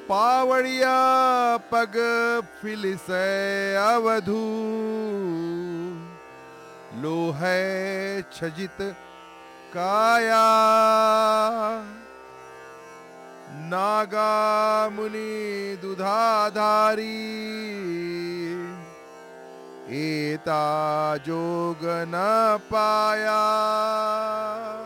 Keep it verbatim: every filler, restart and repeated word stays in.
पावड़िया पग फिलिसै अवधू, लोहै छजित काया, नागा मुनि दुधाधारी, एता जोग न पाया।